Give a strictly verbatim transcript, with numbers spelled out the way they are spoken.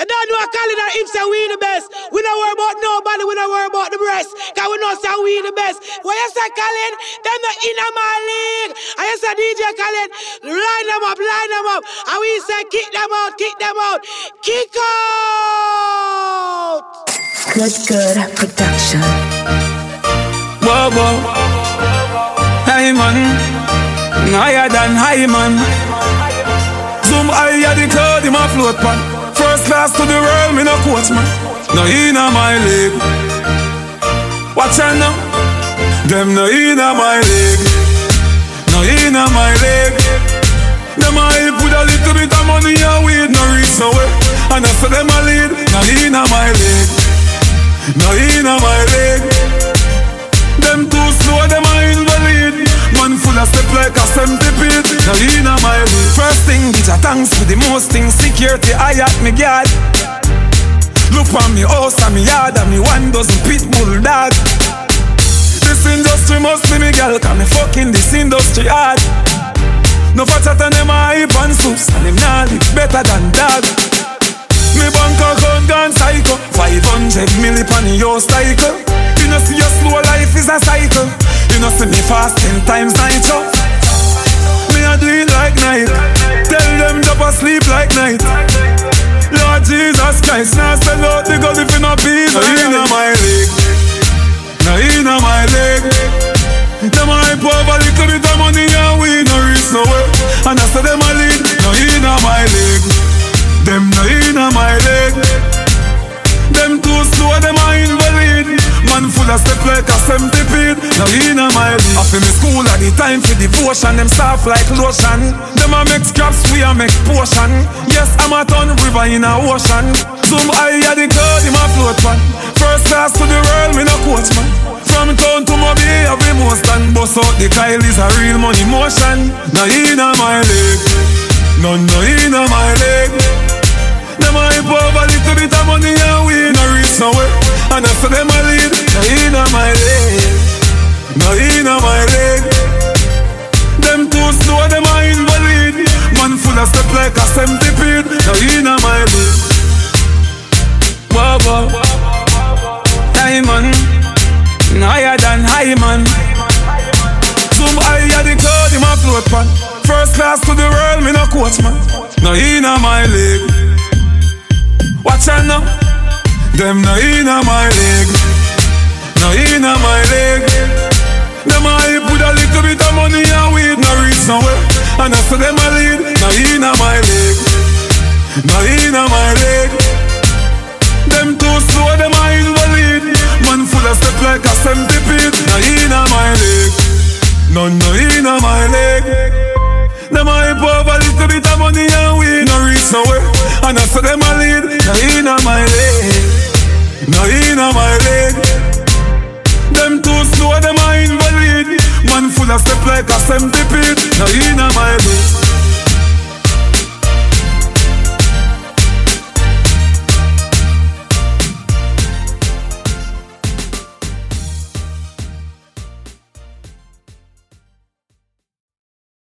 You don't know a calling that if say we the best. We don't worry about nobody, we don't worry about the rest. Cause we know say we the best. When you say calling, them not in my league. And you say D J calling, line them up, line them up. And we say kick them out, kick them out. Kick out! Good, good production. Whoa, whoa. Hey man, higher than high man. Zoom higher the cloud in my float pan. First class to the world, me no coach man. No inna my league. Watch out now. Them no inna my league. No inna my league. Them a hype with a little bit of money and weed. No reach nowhere. And I say them a lead. No inna my league. No inna my league. Them too slow, them a invalid. Man full of step like a centipede. No inna my league. First thing, bitch, a thanks for the most things. Security, I at me guard. Look on me house and me yard and me one dozen pit bull dog. This industry must be me girl, cause me fucking this industry hard. No for chat and them a hype and soups, and them nah live better than dog. Me bank account gone psycho, five hundred milli pan in your cycle. You know see your slow life is a cycle. You know see me fast ten times nitro. Me a do it like night. Tell them drop asleep like night. Lord Jesus Christ, now sell out the gold if you no peace. No inna my league. No inna my league. Them a hype over little bit of money and we no reach nowhere. And I say them a lead. No inna my league. Them no inna my league. Them too slow, them a invalid. Man full of step like a centipede. No inna my league. I feel me school at the time for devotion. Them soft like lotion. Them a make scraps, we a make potion. Yes, I'm a ton river in a ocean. Zoom high at the cloud, in my float pan. First class to the world, me no coach man. From town to Mobile, have the most and bust out the Kyle is a real money motion. No inna my leg. None no inna my leg. Them a hype over little bit of money and we no reach nowhere. And I say them a lead. No inna my leg. No inna my leg. Them too slow, them a invalid. Man full of step like a centipede. No inna my leg. Whoa, whoa. Hey man, higher than high man. Zoom higher the cloud in my float pan. First class to the world, me no coach man. No inna my league. Watch out now. Them no inna my league. No inna my league. Them a hype with a little bit of money and weed. No reach nowhere. And I say them a lead. No inna my league. No inna my league. Them too slow, them a invalid. Man full of step like a centipede. No inna my league. None no inna my league. Them a hype over little bit of money and we no reach nowhere. And I say them a lead. No inna my league. No inna my league. Them too slow, them a invalid. Man full of step like a centipede.